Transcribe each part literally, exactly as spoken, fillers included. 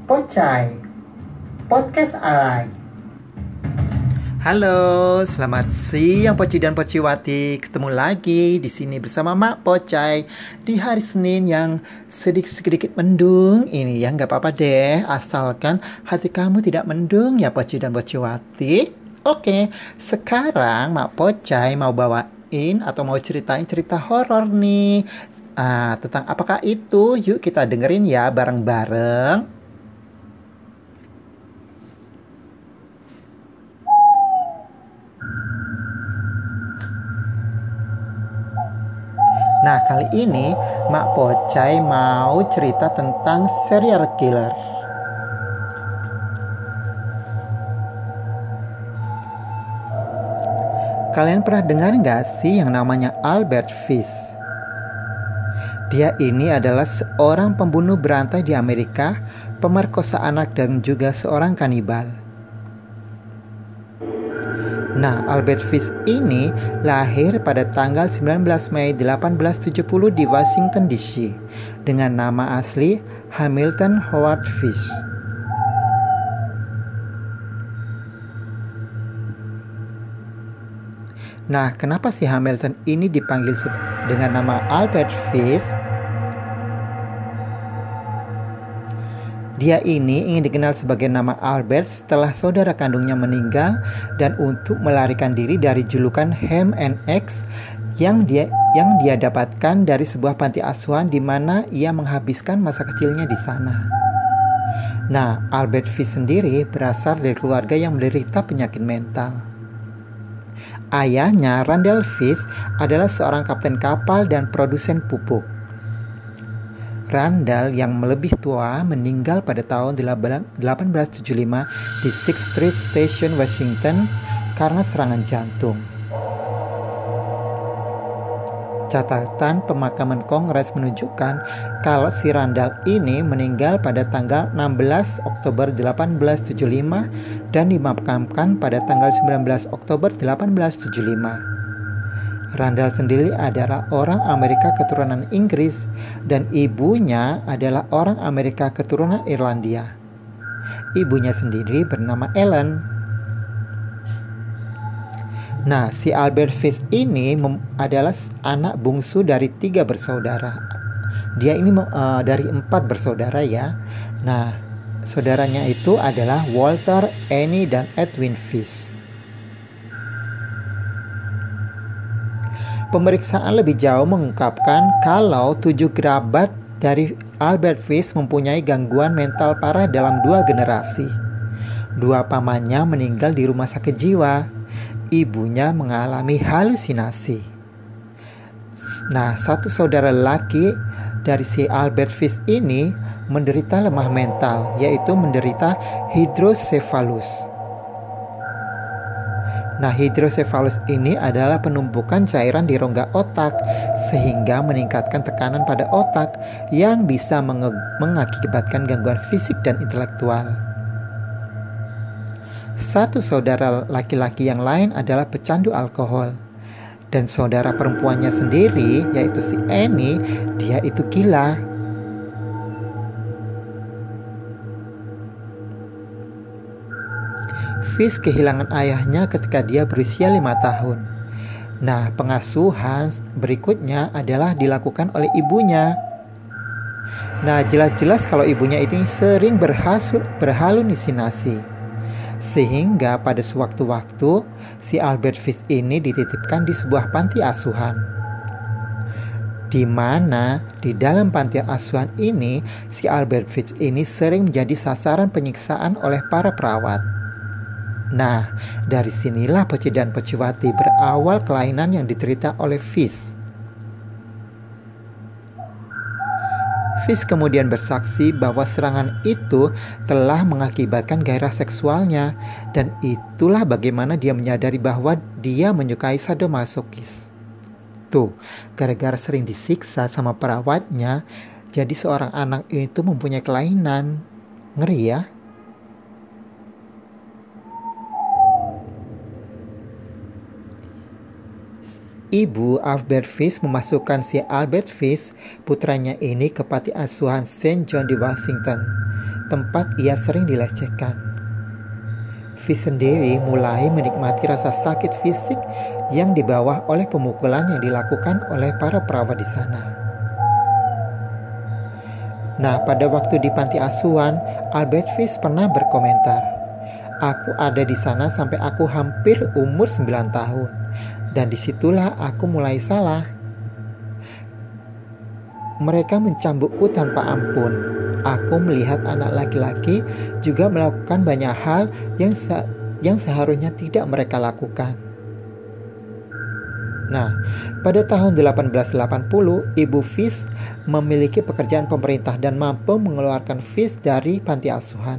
Pocai, podcast alay. Halo, selamat siang Poci dan Pociwati. Ketemu lagi di sini bersama Mak Pocai di hari Senin yang sedikit-sedikit mendung ini ya. Nggak apa-apa deh, asalkan hati kamu tidak mendung ya Poci dan Pociwati. Oke, sekarang Mak Pocai mau bawain atau mau ceritain cerita horor nih. Ah, tentang apakah itu? Yuk kita dengerin ya bareng-bareng. Nah, kali ini Mak Pocai mau cerita tentang serial killer. Kalian pernah dengar nggak sih yang namanya Albert Fish? Dia ini adalah seorang pembunuh berantai di Amerika, pemerkosa anak dan juga seorang kanibal. Nah, Albert Fish ini lahir pada tanggal sembilan belas Mei delapan belas tujuh puluh di Washington D C dengan nama asli Hamilton Howard Fish. Nah, kenapa si Hamilton ini dipanggil dengan nama Albert Fish? Dia ini ingin dikenal sebagai nama Albert setelah saudara kandungnya meninggal dan untuk melarikan diri dari julukan Ham and Eggs yang dia yang dia dapatkan dari sebuah panti asuhan di mana ia menghabiskan masa kecilnya di sana. Nah, Albert Fish sendiri berasal dari keluarga yang menderita penyakit mental. Ayahnya, Randall Fish, adalah seorang kapten kapal dan produsen pupuk. Randall yang lebih tua meninggal pada tahun delapan belas tujuh puluh lima di Sixth Street Station, Washington karena serangan jantung. Catatan pemakaman Kongres menunjukkan kalau si Randall ini meninggal pada tanggal enam belas Oktober delapan belas tujuh puluh lima dan dimakamkan pada tanggal sembilan belas Oktober delapan belas tujuh puluh lima. Randall sendiri adalah orang Amerika keturunan Inggris dan ibunya adalah orang Amerika keturunan Irlandia. Ibunya sendiri bernama Ellen. Nah, si Albert Fish ini mem- adalah anak bungsu dari tiga bersaudara. Dia ini uh, dari empat bersaudara ya. Nah, saudaranya itu adalah Walter, Annie, dan Edwin Fish. Pemeriksaan lebih jauh mengungkapkan kalau tujuh kerabat dari Albert Fish mempunyai gangguan mental parah dalam dua generasi. Dua pamannya meninggal di rumah sakit jiwa. Ibunya mengalami halusinasi. Nah, satu saudara laki dari si Albert Fish ini menderita lemah mental, yaitu menderita hidrosefalus. Nah, hidrosefalus ini adalah penumpukan cairan di rongga otak sehingga meningkatkan tekanan pada otak yang bisa menge- mengakibatkan gangguan fisik dan intelektual. Satu saudara laki-laki yang lain adalah pecandu alkohol. Dan saudara perempuannya sendiri, yaitu si Annie, dia itu gila. Fish kehilangan ayahnya ketika dia berusia lima tahun. Nah, pengasuhan berikutnya adalah dilakukan oleh ibunya. Nah, jelas-jelas kalau ibunya itu sering berhasil, berhalusinasi. Sehingga pada sewaktu-waktu si Albert Fish ini dititipkan di sebuah panti asuhan. Di mana di dalam panti asuhan ini si Albert Fish ini sering menjadi sasaran penyiksaan oleh para perawat. Nah, dari sinilah Poci dan Pociwati berawal kelainan yang diterita oleh Fish. Fish kemudian bersaksi bahwa serangan itu telah mengakibatkan gairah seksualnya dan itulah bagaimana dia menyadari bahwa dia menyukai sadomasokis. Tuh, gara-gara sering disiksa sama perawatnya, jadi seorang anak itu mempunyai kelainan. Ngeri ya? Ibu Albert Fish memasukkan si Albert Fish, putranya ini, ke panti asuhan Saint John di Washington. tempat ia sering dilecehkan. Fish sendiri mulai menikmati rasa sakit fisik yang dibawa oleh pemukulan yang dilakukan oleh para perawat di sana. Nah, pada waktu di panti asuhan, Albert Fish pernah berkomentar, "Aku ada di sana sampai aku hampir umur sembilan tahun, dan disitulah aku mulai salah. Mereka mencambukku tanpa ampun. Aku melihat anak laki-laki juga melakukan banyak hal yang se- yang seharusnya tidak mereka lakukan." Nah, pada tahun delapan belas delapan puluh, Ibu Fish memiliki pekerjaan pemerintah dan mampu mengeluarkan Fish dari panti asuhan.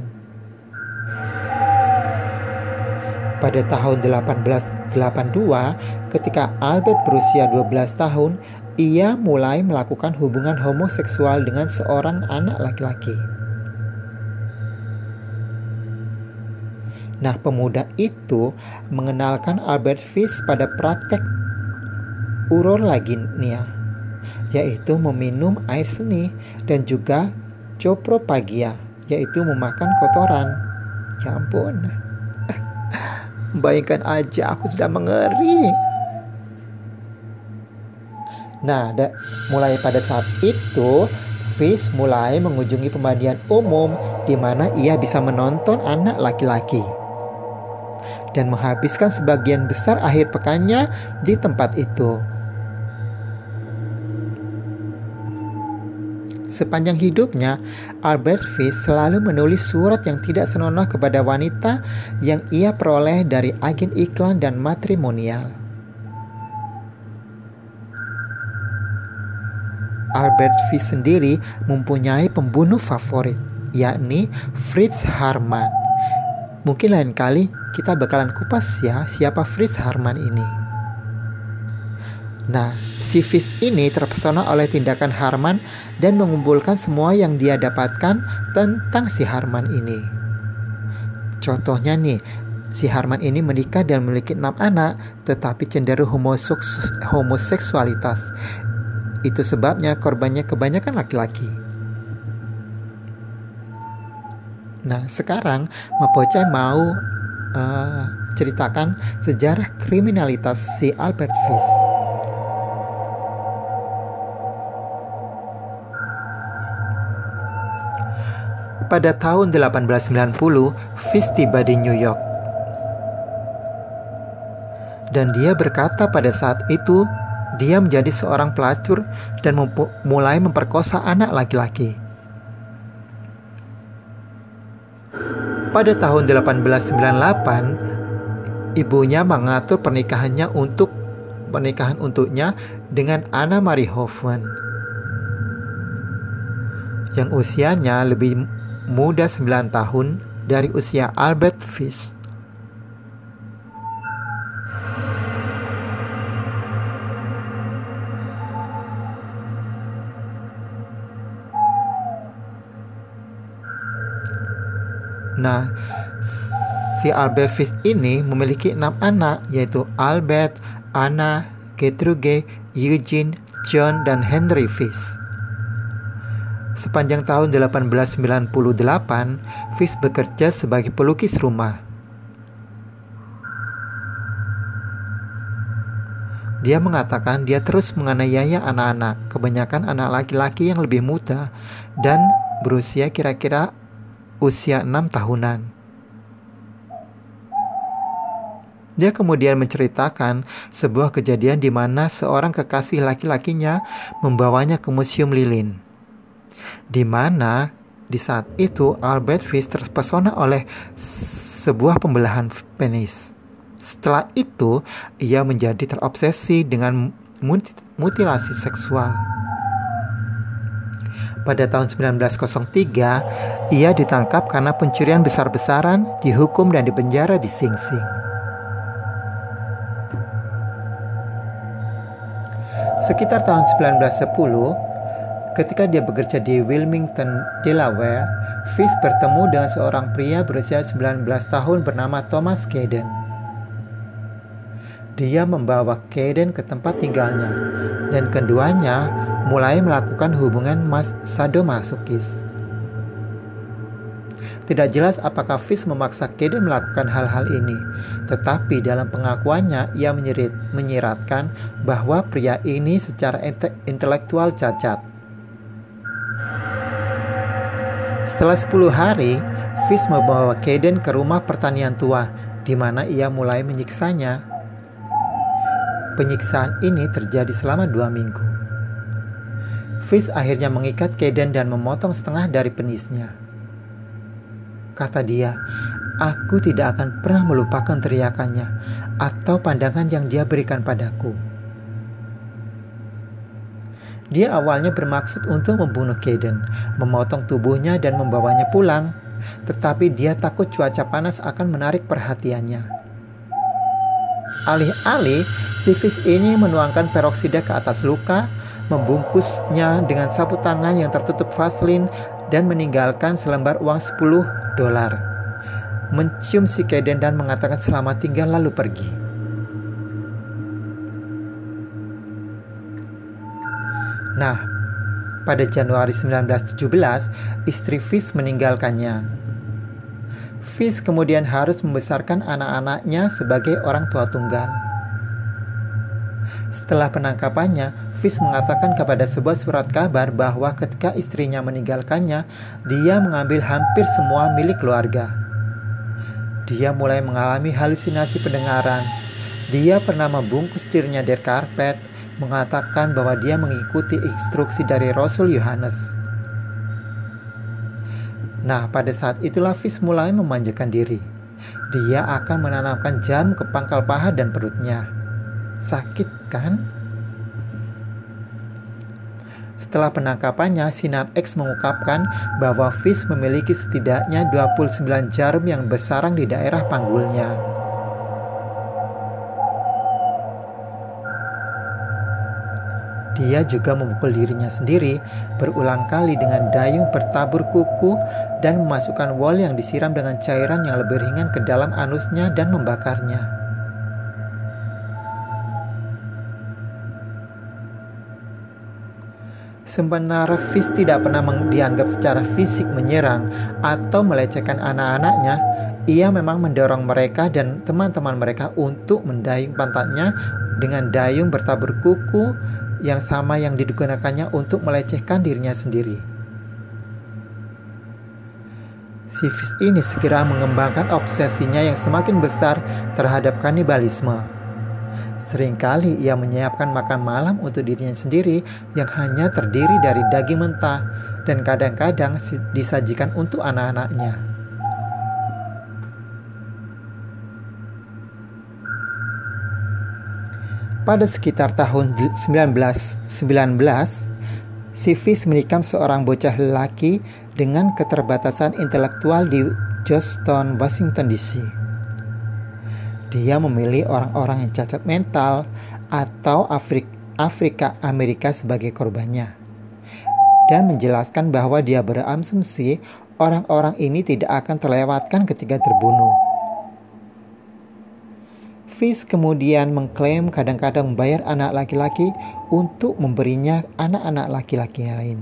Pada tahun delapan belas delapan puluh dua, ketika Albert berusia dua belas tahun, ia mulai melakukan hubungan homoseksual dengan seorang anak laki-laki. Nah, pemuda itu mengenalkan Albert Fish pada praktek urologinya, yaitu meminum air seni, dan juga copropagia, yaitu memakan kotoran. Ya ampun, bayangkan aja, aku sudah mengeri. Nah, da, mulai pada saat itu, Fish mulai mengunjungi pemandian umum di mana ia bisa menonton anak laki-laki dan menghabiskan sebagian besar akhir pekannya di tempat itu. Sepanjang hidupnya, Albert Fish selalu menulis surat yang tidak senonoh kepada wanita yang ia peroleh dari agen iklan dan matrimonial. Albert Fish sendiri mempunyai pembunuh favorit, yakni Fritz Haarmann. Mungkin lain kali kita bakalan kupas ya siapa Fritz Haarmann ini. Nah, si Fish ini terpesona oleh tindakan Haarmann dan mengumpulkan semua yang dia dapatkan tentang si Haarmann ini. Contohnya nih, si Haarmann ini menikah dan memiliki enam anak, tetapi cenderung homoseks- homoseksualitas. Itu sebabnya korbannya kebanyakan laki-laki. Nah, sekarang Mapocha mau uh, ceritakan sejarah kriminalitas si Albert Fish. Pada tahun delapan belas sembilan puluh, Fish tiba di New York. Dan dia berkata pada saat itu, dia menjadi seorang pelacur dan mempu- mulai memperkosa anak laki-laki. Pada tahun delapan belas sembilan puluh delapan, ibunya mengatur pernikahannya untuk pernikahan untuknya dengan Anna Marie Hoffman, yang usianya lebih muda sembilan tahun dari usia Albert Fish. Nah, si Albert Fish ini memiliki enam anak, yaitu Albert, Anna, Gertrude, Eugene, John, dan Henry Fish. Sepanjang tahun delapan belas sembilan puluh delapan, Fish bekerja sebagai pelukis rumah. Dia mengatakan dia terus menganiaya anak-anak, kebanyakan anak laki-laki yang lebih muda dan berusia kira-kira usia enam tahunan. Dia kemudian menceritakan sebuah kejadian di mana seorang kekasih laki-lakinya membawanya ke museum lilin, di mana di saat itu Albert Fish terpesona oleh sebuah pembelahan penis. Setelah itu, ia menjadi terobsesi dengan mutilasi seksual. Pada tahun sembilan belas nol tiga, ia ditangkap karena pencurian besar-besaran, dihukum dan dipenjara di Sing Sing. Sekitar tahun sembilan belas sepuluh, ketika dia bekerja di Wilmington, Delaware, Fish bertemu dengan seorang pria berusia sembilan belas tahun bernama Thomas Caden. Dia membawa Caden ke tempat tinggalnya, dan keduanya mulai melakukan hubungan mas sadomasokis. Tidak jelas apakah Fish memaksa Kaden melakukan hal-hal ini, tetapi dalam pengakuannya ia menyirat, menyiratkan bahwa pria ini secara inte- intelektual cacat. Setelah sepuluh hari, Fish membawa Kaden ke rumah pertanian tua, di mana ia mulai menyiksanya. Penyiksaan ini terjadi selama dua minggu. Fish akhirnya mengikat Kaden dan memotong setengah dari penisnya. Kata dia, "Aku tidak akan pernah melupakan teriakannya atau pandangan yang dia berikan padaku." Dia awalnya bermaksud untuk membunuh Kaden, memotong tubuhnya dan membawanya pulang, tetapi dia takut cuaca panas akan menarik perhatiannya. Alih-alih, si Fish ini menuangkan peroksida ke atas luka, membungkusnya dengan sapu tangan yang tertutup vaselin, dan meninggalkan selembar uang sepuluh dolar. Mencium si Kaden dan mengatakan selamat tinggal lalu pergi. Nah, pada Januari sembilan belas tujuh belas, istri Fish meninggalkannya. Fish kemudian harus membesarkan anak-anaknya sebagai orang tua tunggal. Setelah penangkapannya, Fish mengatakan kepada sebuah surat kabar bahwa ketika istrinya meninggalkannya, dia mengambil hampir semua milik keluarga. Dia mulai mengalami halusinasi pendengaran. Dia pernah membungkus dirinya dari karpet, mengatakan bahwa dia mengikuti instruksi dari Rasul Yohanes. Nah, pada saat itulah Fish mulai memanjakan diri. Dia akan menanamkan jarum ke pangkal paha dan perutnya. Sakit kan? Setelah penangkapannya, Sinar X mengungkapkan bahwa Fish memiliki setidaknya dua puluh sembilan jarum yang bersarang di daerah panggulnya. Dia juga memukul dirinya sendiri berulang kali dengan dayung bertabur kuku dan memasukkan wol yang disiram dengan cairan yang lebih ringan ke dalam anusnya dan membakarnya. Sementara Fish tidak pernah dianggap secara fisik menyerang atau melecehkan anak-anaknya, ia memang mendorong mereka dan teman-teman mereka untuk mendayung pantatnya dengan dayung bertabur kuku yang sama yang digunakannya untuk melecehkan dirinya sendiri. Si Fish ini segera mengembangkan obsesinya yang semakin besar terhadap kanibalisme. Seringkali ia menyiapkan makan malam untuk dirinya sendiri yang hanya terdiri dari daging mentah dan kadang-kadang disajikan untuk anak-anaknya. Pada sekitar tahun sembilan belas sembilan belas, si Fish menikam seorang bocah lelaki dengan keterbatasan intelektual di Georgetown, Washington D C. Dia memilih orang-orang yang cacat mental atau Afrik- Afrika Amerika sebagai korbannya, dan menjelaskan bahwa dia berasumsi orang-orang ini tidak akan terlewatkan ketika terbunuh. Fish kemudian mengklaim kadang-kadang membayar anak laki-laki untuk memberinya anak-anak laki-laki lain.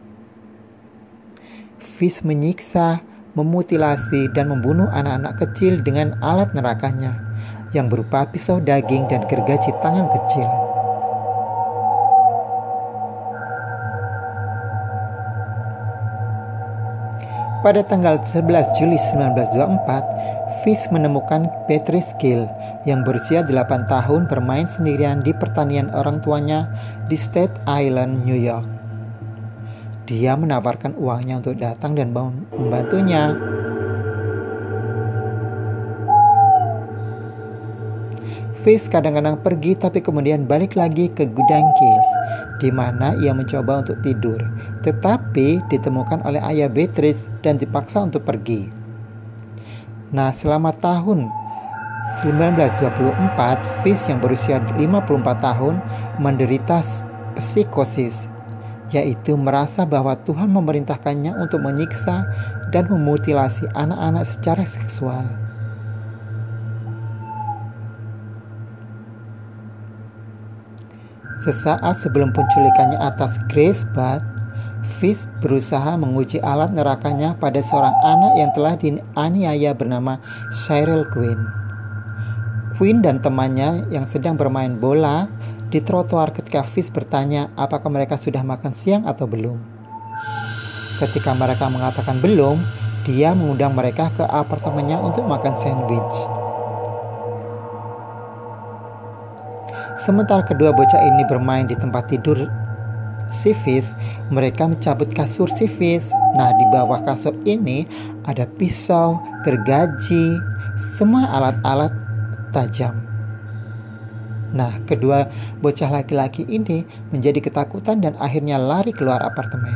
Fish menyiksa, memutilasi, dan membunuh anak-anak kecil dengan alat nerakanya yang berupa pisau daging dan gergaji tangan kecil. Pada tanggal sebelas Juli sembilan belas dua puluh empat, Fish menemukan Beatrice Gill yang berusia delapan tahun bermain sendirian di pertanian orang tuanya di Staten Island, New York. Dia menawarkan uangnya untuk datang dan membantunya. Fish kadang-kadang pergi tapi kemudian balik lagi ke gudang Gills, di mana ia mencoba untuk tidur, tetapi ditemukan oleh ayah Beatrice dan dipaksa untuk pergi. Nah, selama tahun sembilan belas dua puluh empat, Fish yang berusia lima puluh empat tahun menderita psikosis, yaitu merasa bahwa Tuhan memerintahkannya untuk menyiksa dan memutilasi anak-anak secara seksual. Sesaat sebelum penculikannya atas Grace Budd, Fish berusaha menguji alat nerakanya pada seorang anak yang telah dianiaya bernama Cheryl Quinn. Quinn dan temannya yang sedang bermain bola di trotoar ketika Fish bertanya apakah mereka sudah makan siang atau belum. Ketika mereka mengatakan belum, dia mengundang mereka ke apartemennya untuk makan sandwich. Sementara kedua bocah ini bermain di tempat tidur si Fish, mereka mencabut kasur si Fish. Nah, di bawah kasur ini ada pisau, gergaji, semua alat-alat tajam. Nah, kedua bocah laki-laki ini menjadi ketakutan dan akhirnya lari keluar apartemen.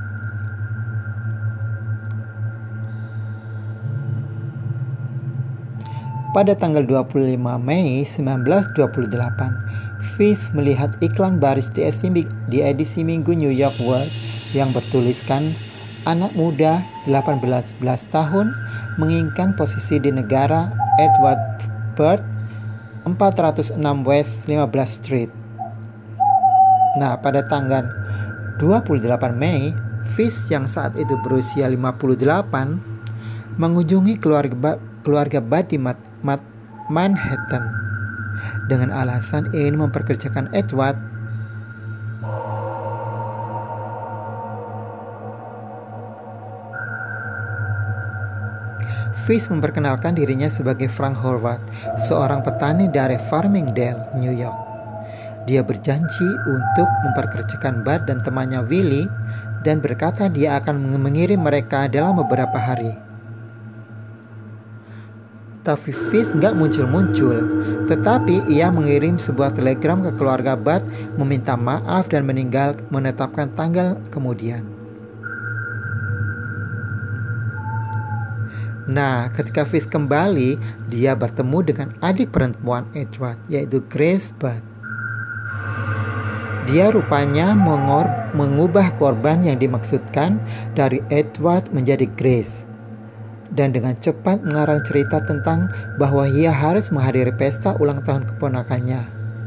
Pada tanggal dua puluh lima Mei seribu sembilan ratus dua puluh delapan, Fish melihat iklan baris di edisi Minggu New York World yang bertuliskan anak muda delapan belas tahun menginginkan posisi di negara Edward Byrd empat ratus enam West lima belas Street. Nah, pada tanggal dua puluh delapan Mei, Fish yang saat itu berusia lima puluh delapan mengunjungi keluarga keluarga Bud di Manhattan dengan alasan ingin memperkerjakan Edward. Fish memperkenalkan dirinya sebagai Frank Horvath, seorang petani dari Farmingdale, New York. Dia berjanji untuk memperkerjakan Bud dan temannya Willie dan berkata dia akan mengirim mereka dalam beberapa hari. Tapi Fish nggak muncul-muncul, tetapi ia mengirim sebuah telegram ke keluarga Bud meminta maaf dan meninggal menetapkan tanggal kemudian. Nah, ketika Fish kembali, dia bertemu dengan adik perempuan Edward, yaitu Grace Bud. Dia rupanya mengor, mengubah korban yang dimaksudkan dari Edward menjadi Grace. Dan dengan cepat mengarang cerita tentang bahwa ia harus menghadiri pesta ulang tahun keponakannya.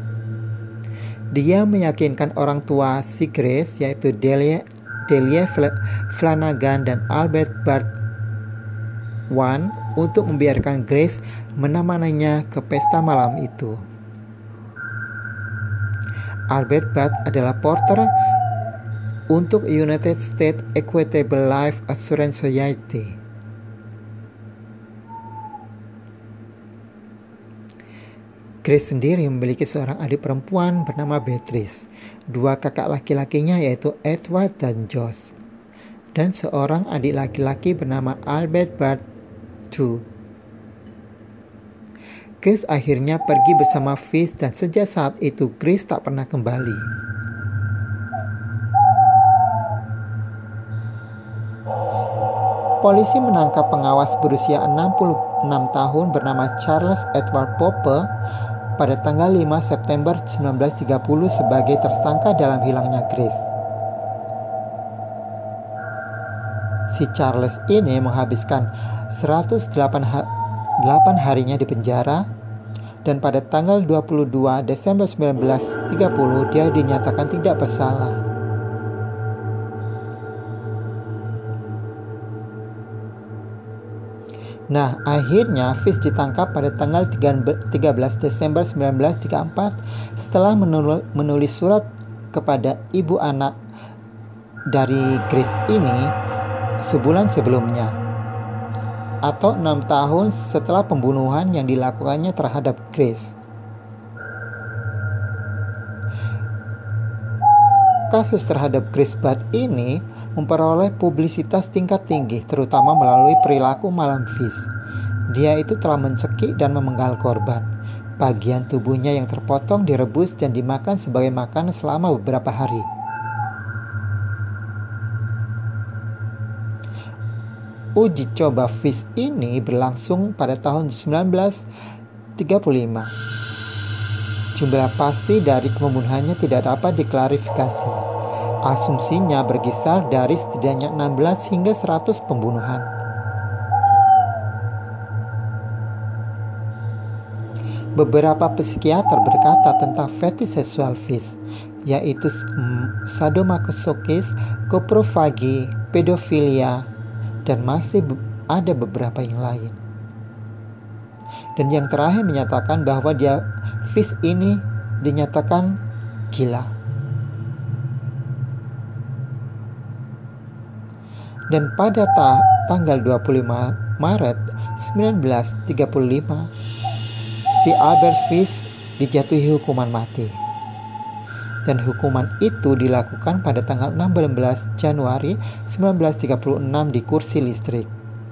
Dia meyakinkan orang tua si Grace, yaitu Delia, Delia Flanagan dan Albert Burt One, untuk membiarkan Grace menemaninya ke pesta malam itu. Albert Burt adalah porter untuk United States Equitable Life Assurance Society. Grace sendiri memiliki seorang adik perempuan bernama Beatrice, dua kakak laki-lakinya yaitu Edward dan Josh, dan seorang adik laki-laki bernama Albert Burt kedua. Grace akhirnya pergi bersama Fish dan sejak saat itu Grace tak pernah kembali. Polisi menangkap pengawas berusia enam puluh enam tahun bernama Charles Edward Popper pada tanggal lima September seribu sembilan ratus tiga puluh sebagai tersangka dalam hilangnya Grace. Si Charles ini menghabiskan seratus delapan harinya di penjara dan pada tanggal dua puluh dua Desember seribu sembilan ratus tiga puluh dia dinyatakan tidak bersalah. Nah, akhirnya Fish ditangkap pada tanggal tiga belas Desember seribu sembilan ratus tiga puluh empat setelah menulis surat kepada ibu anak dari Grace ini sebulan sebelumnya, atau enam tahun setelah pembunuhan yang dilakukannya terhadap Grace. Kasus terhadap Grace Bud ini memperoleh publisitas tingkat tinggi, terutama melalui perilaku malam Fish. Dia itu telah mencekik dan memenggal korban. Bagian tubuhnya yang terpotong direbus dan dimakan sebagai makanan selama beberapa hari. Uji coba Fish ini berlangsung pada tahun seribu sembilan ratus tiga puluh lima. Jumlah pasti dari pembunuhannya tidak dapat diklarifikasi. Asumsinya berkisar dari setidaknya enam belas hingga seratus pembunuhan. Beberapa psikiater berkata tentang fetish seksual Fish. yaitu mm, sadomasokis, koprofagi, pedofilia, dan masih be- ada beberapa yang lain. Dan yang terakhir menyatakan bahwa dia Fish ini dinyatakan gila. Dan pada ta- tanggal dua puluh lima Maret seribu sembilan ratus tiga puluh lima, si Albert Fish dijatuhi hukuman mati. Dan hukuman itu dilakukan pada tanggal enam belas Januari seribu sembilan ratus tiga puluh enam di kursi listrik.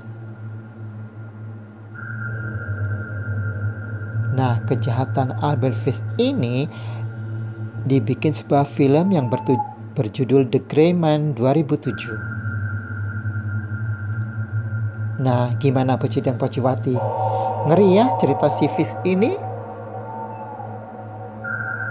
Nah, kejahatan Albert Fish ini dibikin sebuah film yang bertu- berjudul The Gray Man dua ribu tujuh. Nah, gimana Poci dan Pociwati? Ngeri ya cerita si Fish ini?